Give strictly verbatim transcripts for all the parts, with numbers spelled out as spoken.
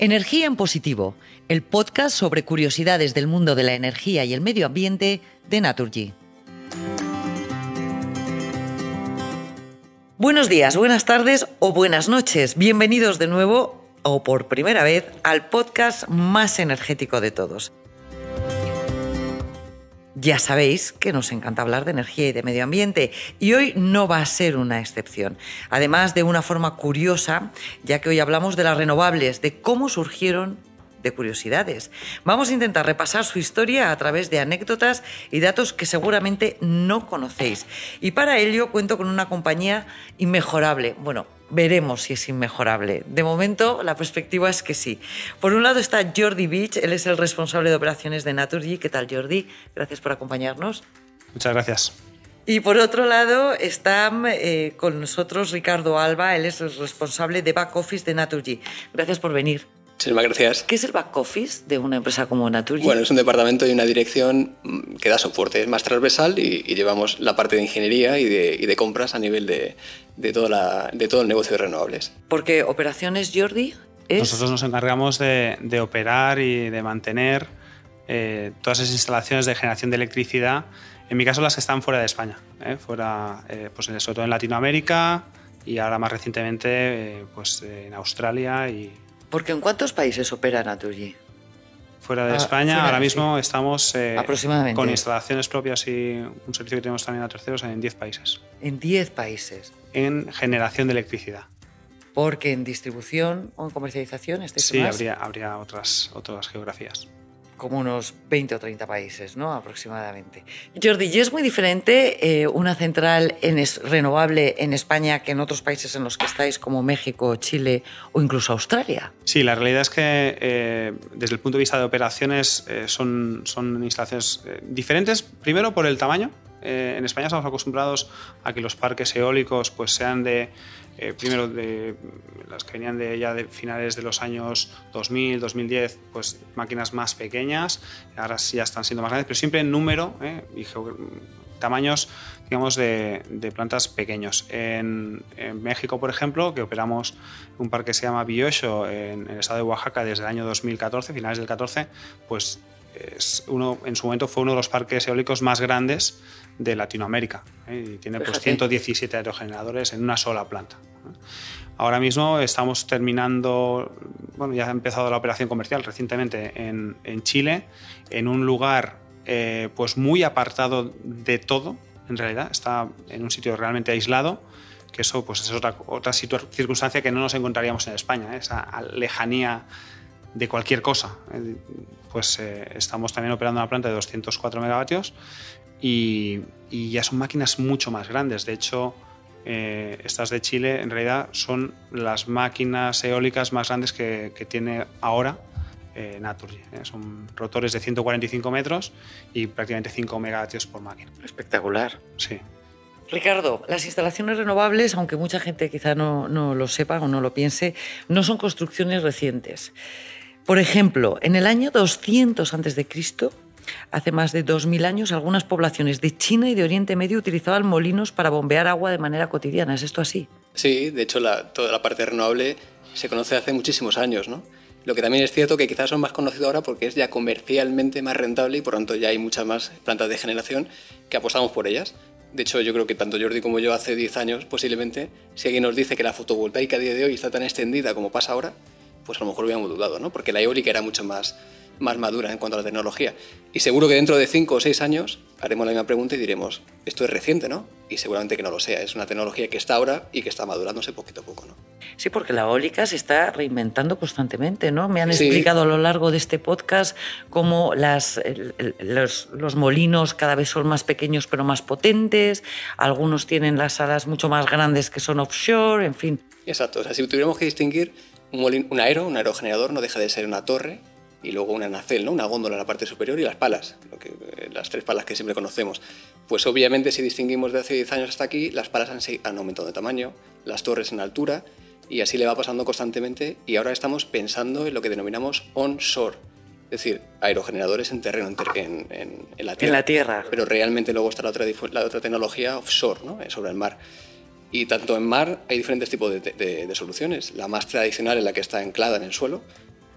Energía en Positivo, el podcast sobre curiosidades del mundo de la energía y el medio ambiente de Naturgy. Buenos días, buenas tardes o buenas noches. Bienvenidos de nuevo, o por primera vez, al podcast más energético de todos. Ya sabéis que nos encanta hablar de energía y de medio ambiente y hoy no va a ser una excepción. Además, de una forma curiosa, ya que hoy hablamos de las renovables, de cómo surgieron, de curiosidades. Vamos a intentar repasar su historia a través de anécdotas y datos que seguramente no conocéis. Y para ello cuento con una compañía inmejorable. Bueno, veremos si es inmejorable. De momento, la perspectiva es que sí. Por un lado está Jordi Beach, él es el responsable de operaciones de Naturgy. ¿Qué tal, Jordi? Gracias por acompañarnos. Muchas gracias. Y por otro lado está eh, con nosotros Ricardo Alba, él es el responsable de back office de Naturgy. Gracias por venir. Muchísimas gracias. ¿Qué es el back office de una empresa como Naturgy? Bueno, es un departamento y una dirección que da soporte, es más transversal y, y llevamos la parte de ingeniería y de, y de compras a nivel de, de, toda la, de todo el negocio de renovables. Porque operaciones, Jordi, es... Nosotros nos encargamos de, de operar y de mantener eh, todas esas instalaciones de generación de electricidad, en mi caso las que están fuera de España, eh, fuera, eh, pues sobre todo en Latinoamérica y ahora más recientemente eh, pues en Australia y... Porque ¿en cuántos países opera Naturgy? Fuera de ah, España, fuera, ahora sí. mismo estamos eh, Aproximadamente. con instalaciones propias y un servicio que tenemos también a terceros en diez países. En diez países. En generación de electricidad. Porque en distribución o en comercialización estáis Sí, más, habría, habría otras, otras geografías. como unos veinte o treinta países, ¿no? Aproximadamente. Jordi, ¿y es muy diferente eh, una central en es, renovable en España que en otros países en los que estáis, como México, Chile o incluso Australia? Sí, la realidad es que eh, desde el punto de vista de operaciones eh, son, son instalaciones eh, diferentes, primero por el tamaño. Eh, en España estamos acostumbrados a que los parques eólicos pues, sean de, eh, primero de las que venían de ya de finales de los años dos mil, dos mil diez, pues máquinas más pequeñas, ahora sí ya están siendo más grandes, pero siempre en número eh, y tamaños, digamos, de, de plantas pequeños. En, en México, por ejemplo, que operamos un parque que se llama Biosho en, en el estado de Oaxaca desde el año dos mil catorce, finales del catorce, pues es uno, en su momento fue uno de los parques eólicos más grandes de Latinoamérica ¿eh? Y tiene pues, ciento diecisiete aerogeneradores en una sola planta. ¿eh? Ahora mismo estamos terminando, bueno, ya ha empezado la operación comercial recientemente en, en Chile, en un lugar eh, pues muy apartado de todo, en realidad, está en un sitio realmente aislado, que eso pues, es otra, otra situ- circunstancia que no nos encontraríamos en España, ¿eh? Esa lejanía de cualquier cosa. Pues eh, estamos también operando una planta de doscientos cuatro megavatios y, y ya son máquinas mucho más grandes. De hecho, eh, estas de Chile en realidad son las máquinas eólicas más grandes que, que tiene ahora eh, Naturgy. ¿eh? Son rotores de ciento cuarenta y cinco metros y prácticamente cinco megavatios por máquina. Espectacular. Sí. Ricardo, las instalaciones renovables, aunque mucha gente quizá no, no lo sepa o no lo piense, no son construcciones recientes. Por ejemplo, en el año doscientos antes de Cristo, hace más de dos mil años, algunas poblaciones de China y de Oriente Medio utilizaban molinos para bombear agua de manera cotidiana. ¿Es esto así? Sí, de hecho la, toda la parte renovable se conoce hace muchísimos años, ¿no? Lo que también es cierto que quizás son más conocidos ahora porque es ya comercialmente más rentable y por tanto ya hay muchas más plantas de generación que apostamos por ellas. De hecho, yo creo que tanto Jordi como yo hace diez años, posiblemente, si alguien nos dice que la fotovoltaica a día de hoy está tan extendida como pasa ahora, pues a lo mejor hubiéramos dudado, ¿no? Porque la eólica era mucho más, más madura en cuanto a la tecnología. Y seguro que dentro de cinco o seis años haremos la misma pregunta y diremos, esto es reciente, ¿no? Y seguramente que no lo sea, es una tecnología que está ahora y que está madurándose poquito a poco, ¿no? Sí, porque la eólica se está reinventando constantemente, ¿no? Me han Sí. explicado a lo largo de este podcast cómo las, el, el, los, los molinos cada vez son más pequeños pero más potentes, algunos tienen las salas mucho más grandes que son offshore, en fin. Exacto, o sea, si tuviéramos que distinguir un, molino, un aero, un aerogenerador no deja de ser una torre y luego una nacel, ¿no? Una góndola en la parte superior y las palas, lo que, las tres palas que siempre conocemos. Pues obviamente si distinguimos de hace diez años hasta aquí, las palas han, han aumentado de tamaño, las torres en altura y así le va pasando constantemente y ahora estamos pensando en lo que denominamos onshore, es decir, aerogeneradores en terreno, en, ter en, en, en la tierra. En la tierra. Pero realmente luego está la otra, la otra tecnología offshore, ¿no? Sobre el mar. Y tanto en mar hay diferentes tipos de, de, de soluciones. La más tradicional es la que está anclada en el suelo,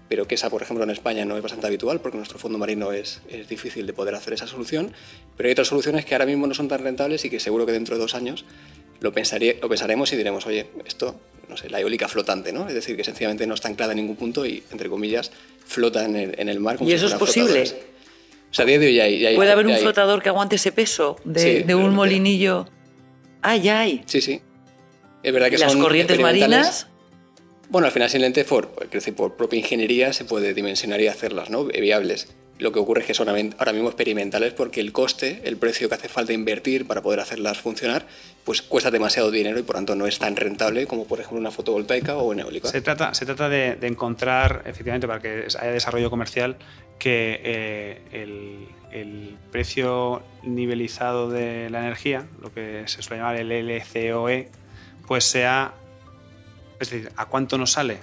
pero que esa, por ejemplo, en España no es bastante habitual porque nuestro fondo marino es, es difícil de poder hacer esa solución, pero hay otras soluciones que ahora mismo no son tan rentables y que seguro que dentro de dos años lo, pensaría, lo pensaremos y diremos, oye, esto, no sé, la eólica flotante, ¿no? Es decir, que sencillamente no está anclada en ningún punto y, entre comillas, flota en el, en el mar. Como ¿Y si eso es fueran posible? flotadores. O sea, a día de hoy ya hay... Ya hay ¿Puede haber un hay, flotador que aguante ese peso de, sí, de un molinillo? Ah, ya hay. Sí, sí. Es verdad que ¿Y las son corrientes marinas? Bueno, al final simplemente por, por propia ingeniería se puede dimensionar y hacerlas, ¿no? Viables. Lo que ocurre es que son ahora mismo experimentales porque el coste, el precio que hace falta invertir para poder hacerlas funcionar, pues cuesta demasiado dinero y por tanto no es tan rentable como por ejemplo una fotovoltaica o una eólica. Se trata, se trata de, de encontrar, efectivamente, para que haya desarrollo comercial, que eh, el, el precio nivelizado de la energía, lo que se suele llamar el L C O E, pues sea... Es decir, ¿a cuánto nos sale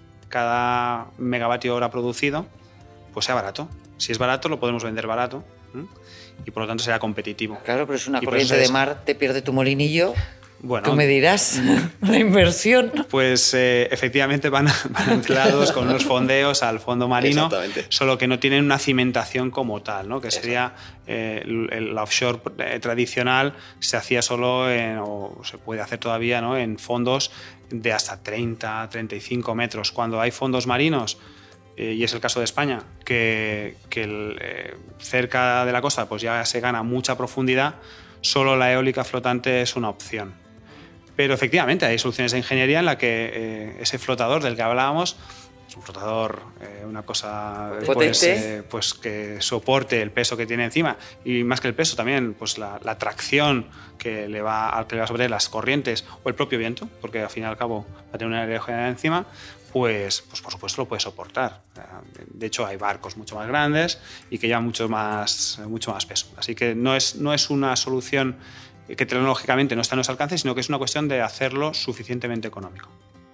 cada megavatio hora producido? Pues sea barato. Si es barato, lo podemos vender barato, ¿eh? Y por lo tanto será competitivo. Claro, pero es una y corriente de mar, te pierde tu molinillo. Bueno, tú me dirás la inversión. Pues eh, efectivamente van, van anclados con unos fondeos al fondo marino, solo que no tienen una cimentación como tal, ¿no? Que sería eh, el, el offshore tradicional, se hacía solo en, o se puede hacer todavía, ¿no? En fondos de hasta treinta, treinta y cinco metros. Cuando hay fondos marinos, eh, y es el caso de España, que, que el, eh, cerca de la costa pues ya se gana mucha profundidad, solo la eólica flotante es una opción. Pero efectivamente hay soluciones de ingeniería en la que eh, ese flotador del que hablábamos es un flotador, eh, una cosa pues, eh, pues que soporte el peso que tiene encima y más que el peso también pues la, la tracción que le va al que le va a soportar las corrientes o el propio viento, porque al fin y al cabo va a tener una aerogeneradora encima, pues, pues por supuesto lo puede soportar. De hecho hay barcos mucho más grandes y que llevan mucho más, mucho más peso. Así que no es, no es una solución que tecnológicamente no está a nuestro alcance, sino que es una cuestión de hacerlo suficientemente económico.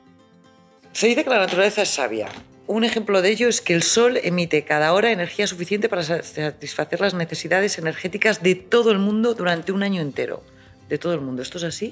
Se dice que la naturaleza es sabia. Un ejemplo de ello es que el Sol emite cada hora energía suficiente para satisfacer las necesidades energéticas de todo el mundo durante un año entero. De todo el mundo. ¿Esto es así?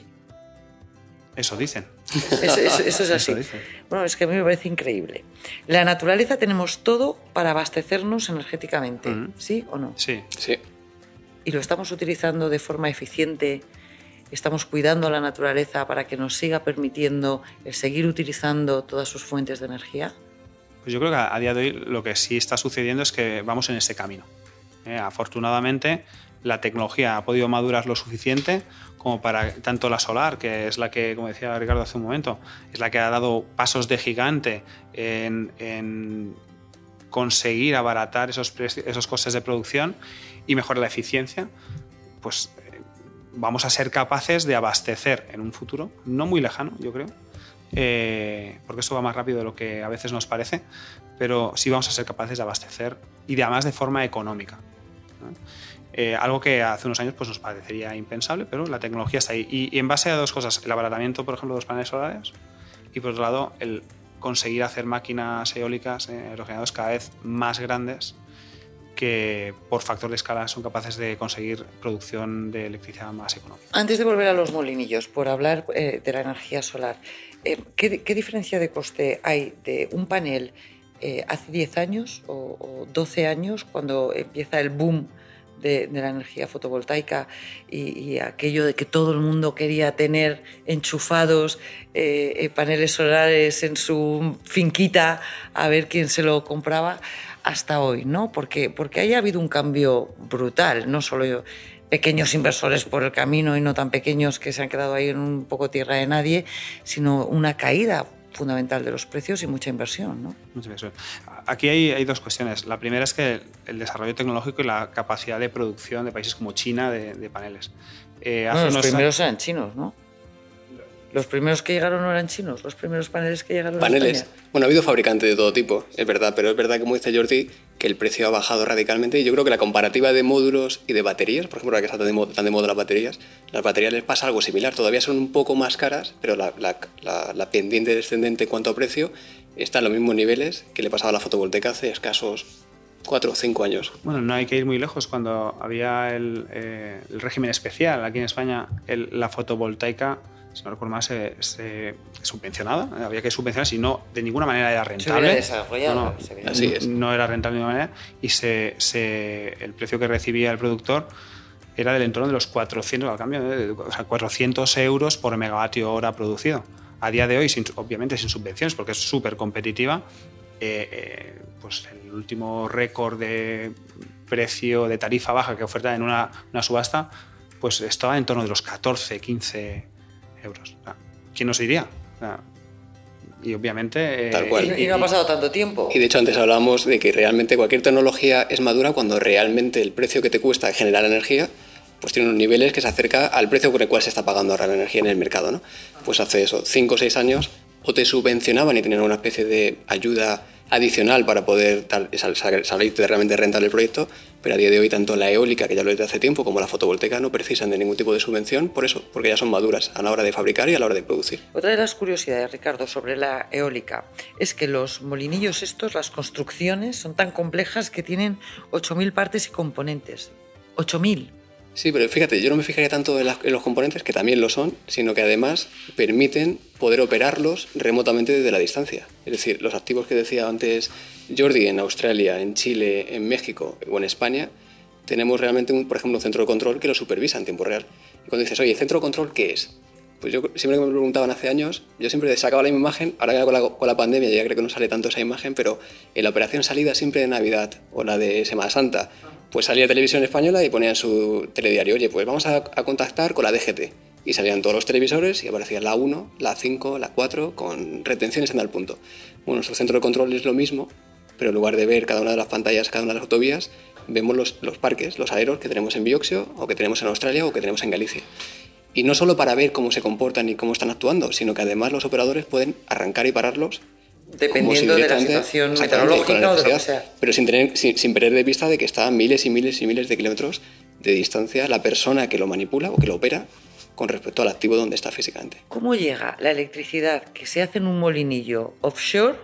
Eso dicen. Eso, eso, eso es así. Eso bueno, es que a mí me parece increíble. La naturaleza tenemos todo para abastecernos energéticamente, uh-huh. ¿Sí o no? Sí. Sí. ¿Y lo estamos utilizando de forma eficiente? ¿Estamos cuidando a la naturaleza para que nos siga permitiendo el seguir utilizando todas sus fuentes de energía? Pues yo creo que a día de hoy lo que sí está sucediendo es que vamos en ese camino. Eh, afortunadamente, la tecnología ha podido madurar lo suficiente como para tanto la solar, que es la que, como decía Ricardo hace un momento, es la que ha dado pasos de gigante en, en conseguir abaratar esos, esos costes de producción y mejorar la eficiencia, pues eh, vamos a ser capaces de abastecer en un futuro, no muy lejano, yo creo, eh, porque esto va más rápido de lo que a veces nos parece, pero sí vamos a ser capaces de abastecer y de, además de forma económica, ¿no? Eh, algo que hace unos años pues, nos parecería impensable, pero la tecnología está ahí. Y, y en base a dos cosas, el abaratamiento, por ejemplo, de los paneles solares y, por otro lado, el conseguir hacer máquinas eólicas, eh, aerogeneradoras cada vez más grandes que por factor de escala son capaces de conseguir producción de electricidad más económica. Antes de volver a los molinillos, por hablar eh, de la energía solar, eh, ¿qué, ¿qué diferencia de coste hay de un panel eh, hace diez años o, o doce años, cuando empieza el boom de, de la energía fotovoltaica y, y aquello de que todo el mundo quería tener enchufados eh, eh, paneles solares en su finquita a ver quién se lo compraba, hasta hoy, ¿no? Porque, porque haya habido un cambio brutal, no solo yo, pequeños inversores por el camino y no tan pequeños que se han quedado ahí en un poco tierra de nadie, sino una caída fundamental de los precios y mucha inversión, ¿no? Mucha inversión. Aquí hay, hay dos cuestiones. La primera es que el desarrollo tecnológico y la capacidad de producción de países como China de, de paneles. Eh, hace bueno, los primeros años... eran chinos, ¿no? Los primeros que llegaron no eran chinos, los primeros paneles que llegaron paneles. a España. Bueno, ha habido fabricantes de todo tipo, es verdad, pero es verdad, como dice Jordi, que el precio ha bajado radicalmente y yo creo que la comparativa de módulos y de baterías, por ejemplo, ahora que están de moda, están de moda las baterías, las baterías les pasa algo similar, todavía son un poco más caras, pero la, la, la, la pendiente descendente en cuanto a precio está en los mismos niveles que le pasaba a la fotovoltaica hace escasos cuatro o cinco años. Bueno, no hay que ir muy lejos. Cuando había el, eh, el régimen especial aquí en España, el, la fotovoltaica si no recuerdo mal, se, se subvencionada, había que subvencionar, si no, de ninguna manera era rentable. Se hubiera no, no, Así es. no era rentable de ninguna manera, y se, se, el precio que recibía el productor era del entorno de los cuatrocientos, al cambio, de, o sea, cuatrocientos euros por megavatio hora producido. A día de hoy, sin, obviamente sin subvenciones, porque es súper competitiva, eh, eh, pues el último récord de precio de tarifa baja que oferta en una, una subasta, pues estaba en torno de los catorce, quince euros. O sea, ¿quién nos diría? O sea, y obviamente... Tal cual. Y, y no ha pasado tanto tiempo. Y de hecho antes hablábamos de que realmente cualquier tecnología es madura cuando realmente el precio que te cuesta generar energía pues tiene unos niveles que se acerca al precio por el cual se está pagando ahora la energía en el mercado, ¿no? Pues hace eso, cinco o seis años o te subvencionaban y tenían una especie de ayuda adicional para poder tal, salirte realmente rentable el proyecto, pero a día de hoy tanto la eólica, que ya lo es de hace tiempo, como la fotovoltaica no precisan de ningún tipo de subvención, por eso, porque ya son maduras a la hora de fabricar y a la hora de producir. Otra de las curiosidades, Ricardo, sobre la eólica es que los molinillos estos, las construcciones, son tan complejas que tienen ocho mil partes y componentes. ocho mil. Sí, pero fíjate, yo no me fijaría tanto en, las, en los componentes, que también lo son, sino que además permiten poder operarlos remotamente desde la distancia. Es decir, los activos que decía antes Jordi en Australia, en Chile, en México o en España, tenemos realmente, un, por ejemplo, un centro de control que lo supervisa en tiempo real. Y cuando dices, oye, ¿el centro de control qué es? Pues yo siempre que me preguntaban hace años, yo siempre sacaba la misma imagen, ahora con la, con la pandemia ya creo que no sale tanto esa imagen, pero en la operación salida siempre de Navidad o la de Semana Santa, pues salía Televisión Española y ponía en su telediario, oye, pues vamos a, a contactar con la D G T. Y salían todos los televisores y aparecía la uno, la cinco, la cuatro, con retenciones en al punto. Bueno, nuestro centro de control es lo mismo, pero en lugar de ver cada una de las pantallas, cada una de las autovías, vemos los, los parques, los aeros que tenemos en Bioxio, o que tenemos en Australia, o que tenemos en Galicia. Y no solo para ver cómo se comportan y cómo están actuando, sino que además los operadores pueden arrancar y pararlos dependiendo si de la situación meteorológica o de lo que sea. Pero sin, tener, sin, sin perder de vista de que está a miles y miles y miles de kilómetros de distancia la persona que lo manipula o que lo opera con respecto al activo donde está físicamente. ¿Cómo llega la electricidad que se hace en un molinillo offshore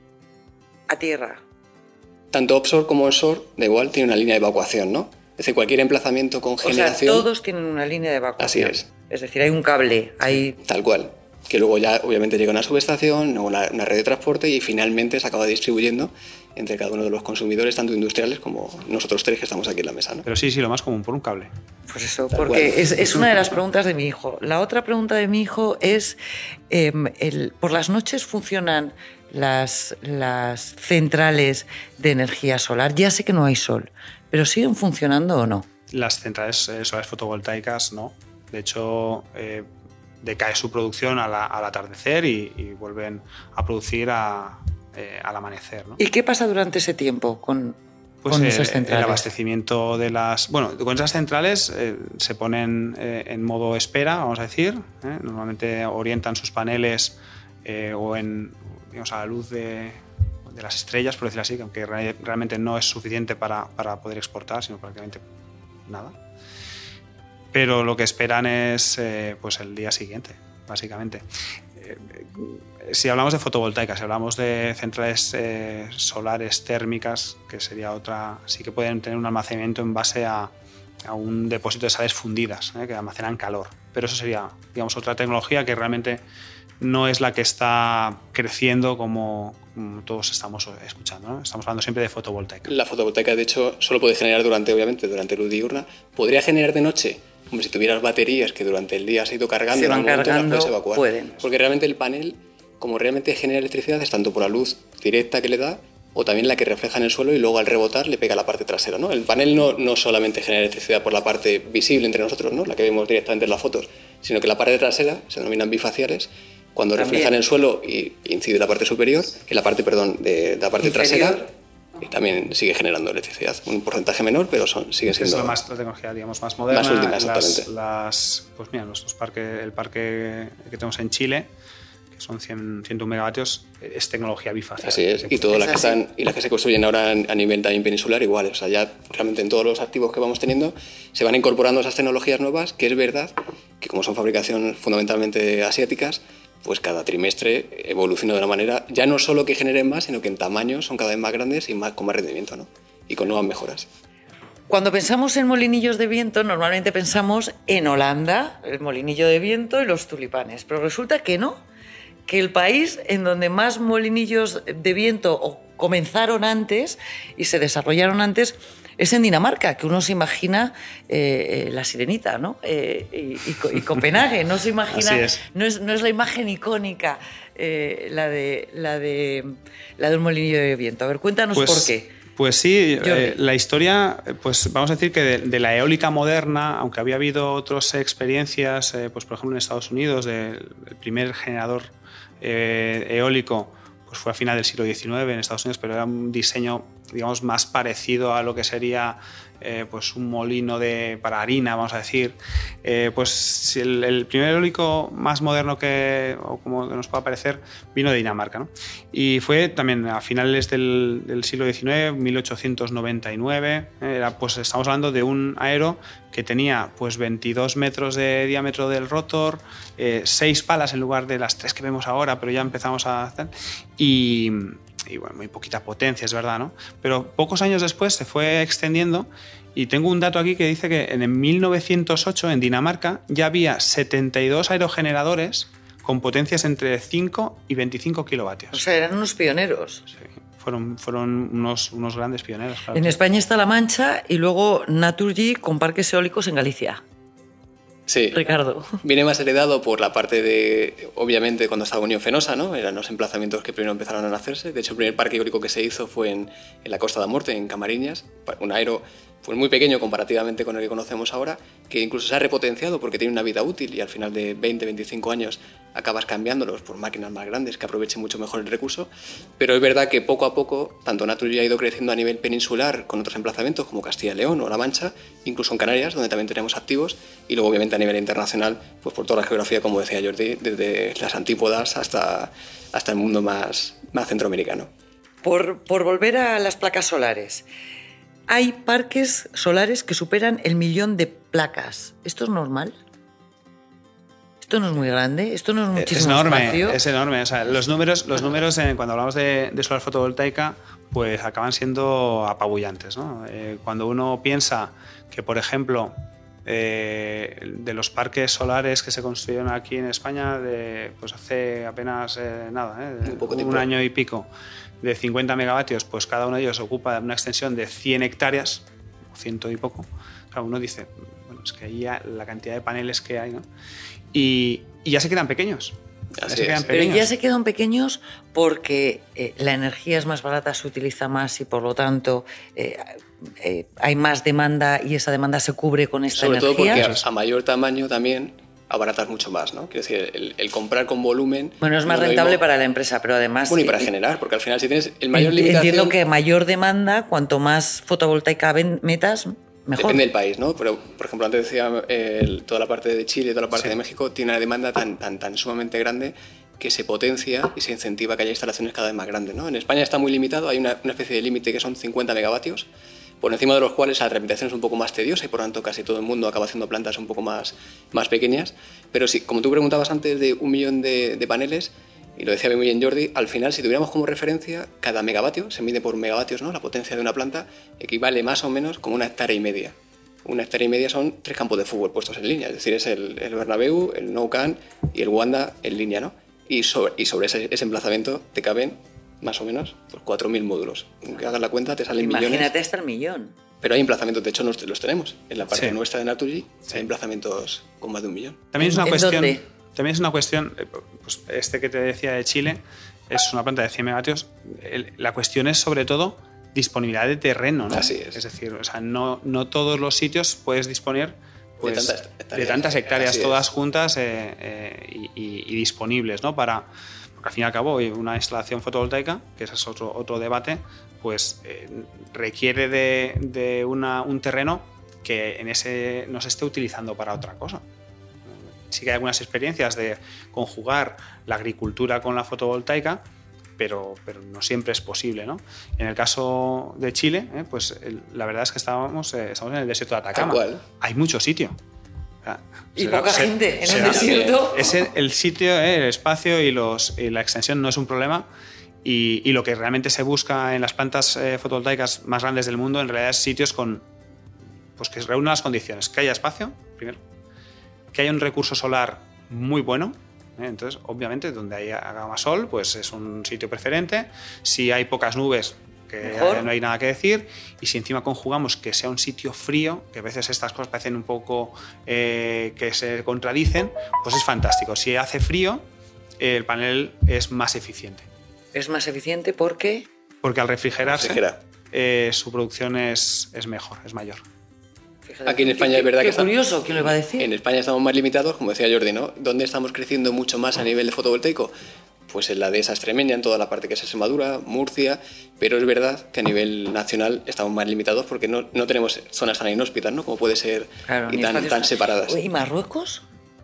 a tierra? Tanto offshore como onshore, da igual, tiene una línea de evacuación, ¿no? Es decir, cualquier emplazamiento con generación... O sea, todos tienen una línea de evacuación. Así es. Es decir, hay un cable, hay... Tal cual. Que luego ya obviamente llega a una subestación o una, una red de transporte y finalmente se acaba distribuyendo entre cada uno de los consumidores, tanto industriales como nosotros tres que estamos aquí en la mesa, ¿no? Pero sí, sí, lo más común, por un cable. Pues eso, porque es, es una de las preguntas de mi hijo. La otra pregunta de mi hijo es, eh, el, ¿por las noches funcionan las, las centrales de energía solar? Ya sé que no hay sol, pero ¿siguen funcionando o no? Las centrales eh, solares fotovoltaicas no. De hecho... Eh, decae su producción al, al atardecer y, y vuelven a producir a, eh, al amanecer, ¿no? ¿Y qué pasa durante ese tiempo con, pues con el, esas centrales? El abastecimiento de las... Bueno, con esas centrales eh, se ponen eh, en modo espera, vamos a decir. ¿eh? Normalmente orientan sus paneles eh, o en, digamos, a la luz de, de las estrellas, por decirlo así, aunque re, realmente no es suficiente para, para poder exportar, sino prácticamente nada. Pero lo que esperan es eh, pues el día siguiente, básicamente. Eh, si hablamos de fotovoltaica, si hablamos de centrales eh, solares térmicas, que sería otra, sí que pueden tener un almacenamiento en base a, a un depósito de sales fundidas, eh, que almacenan calor. Pero eso sería, digamos, otra tecnología que realmente no es la que está creciendo como, como todos estamos escuchando, ¿no? Estamos hablando siempre de fotovoltaica. La fotovoltaica, de hecho, solo puede generar durante, obviamente, durante luz diurna. ¿Podría generar de noche? Hombre, si tuvieras baterías que durante el día has ido cargando, se van en algún cargando, momento las puedes evacuar. Pueden. Porque realmente el panel, como realmente genera electricidad, es tanto por la luz directa que le da o también la que refleja en el suelo y luego al rebotar le pega a la parte trasera, ¿no? El panel no, no solamente genera electricidad por la parte visible entre nosotros, ¿no? La que vemos directamente en las fotos, sino que la parte trasera, se denominan bifaciales, cuando también refleja en el suelo y incide en la parte superior, en la parte, perdón, de, de la parte inferior. trasera, y también sigue generando electricidad. Un porcentaje menor, pero son, sigue siendo... Es la, más, la tecnología, digamos, más moderna. Más última, exactamente. Las, las, pues mira, los, los parques, el parque que tenemos en Chile, que son cien, ciento uno megavatios, es tecnología bifacial. Así es, y todas las que están y las que se construyen ahora a nivel también peninsular igual. O sea, ya realmente en todos los activos que vamos teniendo se van incorporando esas tecnologías nuevas, que es verdad que como son fabricaciones fundamentalmente asiáticas, pues cada trimestre evoluciona de una manera, ya no solo que generen más, sino que en tamaño son cada vez más grandes y más, con más rendimiento, ¿no? Y con nuevas mejoras. Cuando pensamos en molinillos de viento, normalmente pensamos en Holanda, el molinillo de viento y los tulipanes, pero resulta que no, que el país en donde más molinillos de viento comenzaron antes y se desarrollaron antes es en Dinamarca, que uno se imagina eh, la sirenita, ¿no? Eh, y, y, y Copenhague, no se imagina, es. No, es, no es la imagen icónica eh, la de la de la del molinillo de viento. A ver, cuéntanos pues, por qué. Pues sí, eh, la historia, pues vamos a decir que de, de la eólica moderna, aunque había habido otras experiencias, eh, pues por ejemplo en Estados Unidos, del de, primer generador eh, eólico, pues fue a final del siglo diecinueve en Estados Unidos, pero era un diseño, digamos, más parecido a lo que sería eh, pues un molino de, para harina, vamos a decir. Eh, pues el, el primer eólico más moderno que, o como nos pueda parecer, vino de Dinamarca, ¿no? Y fue también a finales del, del siglo diecinueve, mil ochocientos noventa y nueve. Era, pues estamos hablando de un aero que tenía pues veintidós metros de diámetro del rotor, eh, seis palas en lugar de las tres que vemos ahora, pero ya empezamos a hacer, y, y bueno, muy poquita potencia, es verdad, ¿no? Pero pocos años después se fue extendiendo y tengo un dato aquí que dice que en mil novecientos ocho en Dinamarca ya había setenta y dos aerogeneradores con potencias entre cinco y veinticinco kilovatios. O sea, eran unos pioneros. Sí. Fueron, fueron unos, unos grandes pioneros. Claro. En España está La Mancha y luego Naturgy con parques eólicos en Galicia. Sí. Ricardo. Viene más heredado por la parte de, obviamente, cuando estaba Unión Fenosa, ¿no? Eran los emplazamientos que primero empezaron a nacerse. De hecho, el primer parque eólico que se hizo fue en, en la Costa da Morte, en Camariñas. Un aero pues, muy pequeño comparativamente con el que conocemos ahora, que incluso se ha repotenciado porque tiene una vida útil y al final de veinte a veinticinco años acabas cambiándolos por máquinas más grandes que aprovechen mucho mejor el recurso. Pero es verdad que poco a poco, tanto Naturgy ha ido creciendo a nivel peninsular con otros emplazamientos como Castilla y León o La Mancha, incluso en Canarias, donde también tenemos activos, y luego obviamente a nivel internacional, pues por toda la geografía, como decía Jordi, desde las antípodas hasta, hasta el mundo más, más centroamericano. Por, por volver a las placas solares, hay parques solares que superan el millón de placas. ¿Esto es normal? ¿Esto no es muy grande? ¿Esto no es muchísimo es enorme, espacio? Es enorme. O sea, los números, los números en, cuando hablamos de, de solar fotovoltaica, pues acaban siendo apabullantes, ¿no? Eh, cuando uno piensa que, por ejemplo, eh, de los parques solares que se construyeron aquí en España, de, pues hace apenas eh, nada, eh, un, poco un tiempo. año y pico, de cincuenta megavatios, pues cada uno de ellos ocupa una extensión de cien hectáreas, ciento y poco. O sea, uno dice, bueno, es que ahí ya la cantidad de paneles que hay, ¿no? Y, y ya se quedan pequeños. Ya se quedan Pero ya se quedan pequeños porque eh, la energía es más barata, se utiliza más y por lo tanto eh, eh, hay más demanda y esa demanda se cubre con esta Sobre energía. Sobre todo porque a, a mayor tamaño también abaratas mucho más, ¿no? Quiero decir, el, el comprar con volumen... Bueno, es más no rentable mismo, para la empresa, pero además... Bueno, y para generar, porque al final si tienes el mayor limitación... Entiendo que mayor demanda, cuanto más fotovoltaica metas, mejor. Depende del país, ¿no? Pero, por ejemplo, antes decía eh, toda la parte de Chile, toda la parte sí. de México, tiene una demanda tan, tan, tan sumamente grande que se potencia y se incentiva que haya instalaciones cada vez más grandes, ¿no? En España está muy limitado, hay una, una especie de límite que son cincuenta megavatios, por encima de los cuales la tramitación es un poco más tediosa y por lo tanto casi todo el mundo acaba haciendo plantas un poco más, más pequeñas. Pero sí, como tú preguntabas antes de un millón de, de paneles, y lo decía muy bien Jordi, al final si tuviéramos como referencia cada megavatio, se mide por megavatios, ¿no? La potencia de una planta equivale más o menos como una hectárea y media. Una hectárea y media son tres campos de fútbol puestos en línea, es decir, es el, el Bernabéu, el Nou Camp y el Wanda en línea, ¿no? Y sobre, y sobre ese, ese emplazamiento te caben más o menos pues, cuatro mil módulos. Aunque hagas la cuenta, te salen Imagínate millones. Imagínate hasta el millón. Pero hay emplazamientos, de hecho los, los tenemos. En la parte sí. nuestra de Naturgy sí. hay emplazamientos con más de un millón. También es una ¿En cuestión, dónde? También es una cuestión, pues este que te decía de Chile, es una planta de cien megavatios. El, la cuestión es sobre todo disponibilidad de terreno, ¿no? Así es. Es decir, o sea, no, no todos los sitios puedes disponer pues, de, tantas hectáreas, de tantas hectáreas todas es. juntas eh, eh, y, y, y disponibles, ¿no? Para, porque al fin y al cabo una instalación fotovoltaica, que ese es otro, otro debate, pues eh, requiere de, de una, un terreno que en ese no se esté utilizando para otra cosa. Sí que hay algunas experiencias de conjugar la agricultura con la fotovoltaica, pero, pero no siempre es posible, ¿no? En el caso de Chile, eh, pues el, la verdad es que estábamos, eh, estamos en el desierto de Atacama. ¿Cuál? Hay mucho sitio. O sea, y será, poca ser, gente en será, un desierto. Es el, el sitio, eh, el espacio y, los, y la extensión no es un problema. Y, y lo que realmente se busca en las plantas eh, fotovoltaicas más grandes del mundo en realidad es sitios con pues que reúna las condiciones, que haya espacio, primero, que haya un recurso solar muy bueno. Entonces, obviamente, donde haya, haga más sol, pues es un sitio preferente. Si hay pocas nubes, que Mejor. no hay nada que decir. Y si encima conjugamos que sea un sitio frío, que a veces estas cosas parecen un poco eh, que se contradicen, pues es fantástico. Si hace frío, el panel es más eficiente. Es más eficiente porque... Porque al refrigerarse, Refrigera. eh, su producción es, es mejor, es mayor. Fíjate, Aquí en qué- España qué- es verdad qué que está- curioso, ¿quién lo iba a decir? En España estamos más limitados, como decía Jordi, ¿no? ¿Dónde estamos creciendo mucho más a nivel de fotovoltaico? Pues en la dehesa extremeña, en toda la parte que es Extremadura, Murcia, pero es verdad que a nivel nacional estamos más limitados porque no, no tenemos zonas tan inhóspitas, ¿no? Como puede ser Claro, y ni tan, espacios tan tan- separadas. Oye, ¿y Marruecos?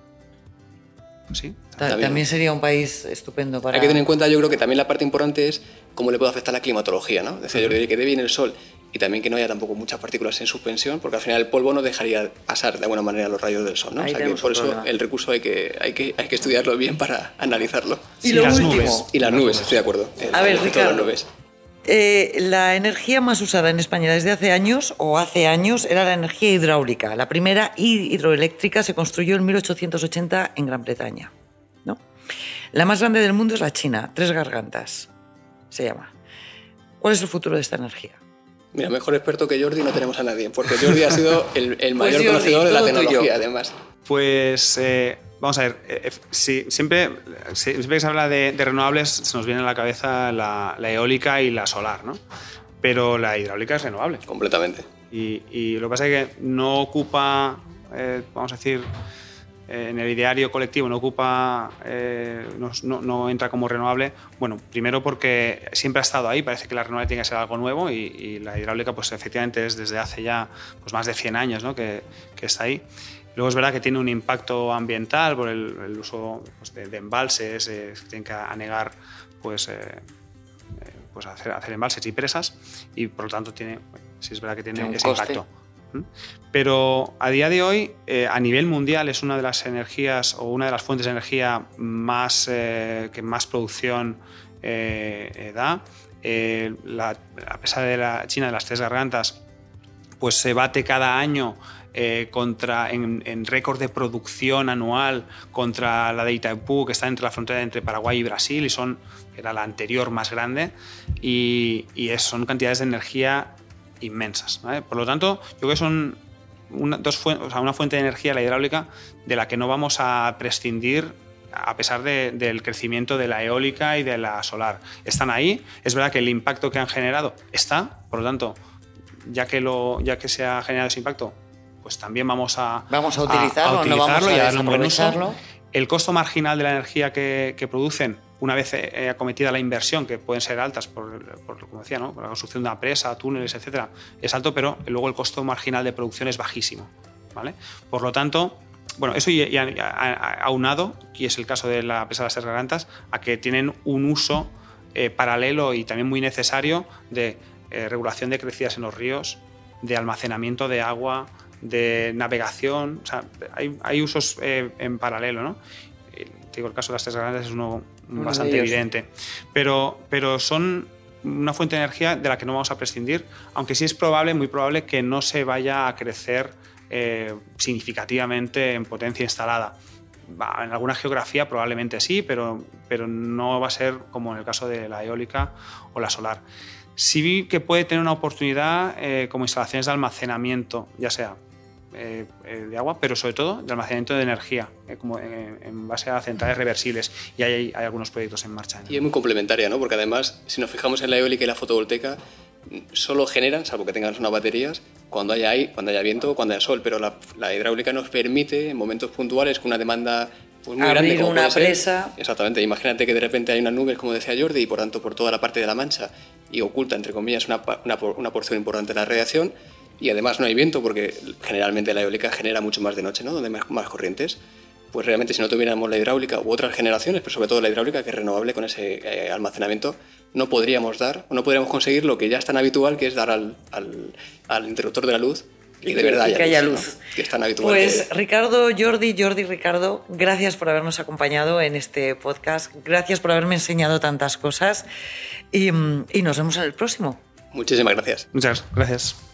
¿Sí? Ta- También. También sería un país estupendo para... Hay que tener en cuenta, yo creo que también la parte importante es cómo le puede afectar la climatología, ¿no? Decía Jordi, que dé bien el sol y también que no haya tampoco muchas partículas en suspensión, porque al final el polvo no dejaría pasar de alguna manera los rayos del sol, ¿no? Ahí O sea que tenemos por un eso problema. el recurso hay que, hay, que, hay que estudiarlo bien para analizarlo. Y Sí, lo las último. nubes. Y las nubes, estoy de acuerdo. A ver, El efecto de las Ricardo. nubes. Eh, la energía más usada en España desde hace años, o hace años, era la energía hidráulica. La primera hidroeléctrica se construyó en mil ochocientos ochenta en Gran Bretaña, ¿no? La más grande del mundo es la China, Tres Gargantas, se llama. ¿Cuál es el futuro de esta energía? Mira, mejor experto que Jordi no tenemos a nadie, porque Jordi ha sido el, el mayor Jordi, conocedor de la todo tecnología, tuyo. además. Pues eh, vamos a ver, eh, sí, siempre, siempre que se habla de, de renovables se nos viene a la cabeza la, la eólica y la solar, ¿no? Pero la hidráulica es renovable. Completamente. Y, y lo que pasa es que no ocupa, eh, vamos a decir, eh, en el ideario colectivo no ocupa, eh, no, no- no entra como renovable. Bueno, primero porque siempre ha estado ahí, parece que la renovable tiene que ser algo nuevo y, y la hidráulica pues efectivamente es desde hace ya pues, más de cien años, ¿no? que, que está ahí. Luego es verdad que tiene un impacto ambiental por el, el uso pues, de, de embalses, eh, se tienen que anegar pues, eh, eh, pues hacer, hacer embalses y presas y por lo tanto tiene, sí es verdad que tiene Tiene un ese coste. impacto. ¿Mm? Pero a día de hoy, eh, a nivel mundial, es una de las energías o una de las fuentes de energía más, eh, que más producción eh, eh, da. Eh, la- a pesar de la China de las Tres Gargantas, pues se bate cada año eh, contra, en, en récord de producción anual contra la de Itaipú, que está entre la frontera entre Paraguay y Brasil, y son, era la anterior más grande, y, y es- son cantidades de energía inmensas, ¿vale? Por lo tanto, yo creo que son una, dos fuen- o sea, una fuente de energía, la hidráulica, de la que no vamos a prescindir a pesar de- del crecimiento de la eólica y de la solar. Están ahí, es verdad que el impacto que han generado está, por lo tanto, ya que, lo, ya que se ha generado ese impacto, pues también vamos a, Vamos a utilizarlo, a no vamos utilizarlo a y a darle un buen uso. desaprovecharlo. El costo marginal de la energía que, que producen, una vez eh, acometida la inversión, que pueden ser altas por, por, como decía, ¿no? por la construcción de una presa, túneles, etcétera, es alto, pero luego el costo marginal de producción es bajísimo, ¿vale? Por lo tanto, bueno, eso y, y a- a- aunado, y es el caso de la presa de las Tres Gargantas, a que tienen un uso eh, paralelo y también muy necesario de eh, regulación de crecidas en los ríos, de almacenamiento de agua, de navegación, o sea, hay, hay usos eh, en paralelo, ¿no? Eh, te digo, el caso de las Tres Gargantas es uno, Uno de bastante ellos. evidente, pero, pero son una fuente de energía de la que no vamos a prescindir, aunque sí es probable, muy probable, que no se vaya a crecer eh, significativamente en potencia instalada. Va, en alguna geografía probablemente sí, pero, pero no va a ser como en el caso de la eólica o la solar. Sí vi que puede tener una oportunidad eh, como instalaciones de almacenamiento, ya sea eh, eh, de agua, pero sobre todo de almacenamiento de energía, eh, como en, en base a centrales reversibles. Y hay, hay algunos proyectos en marcha. Y es muy complementaria, ¿no? Porque además, si nos fijamos en la eólica y la fotovoltaica, solo generan, salvo que tengan unas baterías, cuando haya, aire, cuando haya viento o cuando haya sol, pero la, la hidráulica nos permite, en momentos puntuales, con una demanda pues, muy Abrir grande, como una puede ser- presa. Exactamente, imagínate que de repente hay unas nubes, como decía Jordi, y por tanto por toda la parte de la Mancha, y oculta, entre comillas, una, pa- una, por- una porción importante de la radiación, y además no hay viento, porque generalmente la eólica genera mucho más de noche, ¿no? Donde hay más, más corrientes. Pues realmente si no tuviéramos la hidráulica u otras generaciones, pero sobre todo la hidráulica, que es renovable con ese eh, almacenamiento, no podríamos dar, o no podríamos conseguir lo que ya es tan habitual, que es dar al, al, al interruptor de la luz y, Y de que- verdad y que haya ¿no? luz. Que es tan habitual. Pues que- Ricardo, Jordi, Jordi, Ricardo, gracias por habernos acompañado en este podcast, gracias por haberme enseñado tantas cosas y, mm, y nos vemos en el próximo. Muchísimas gracias. Muchas gracias.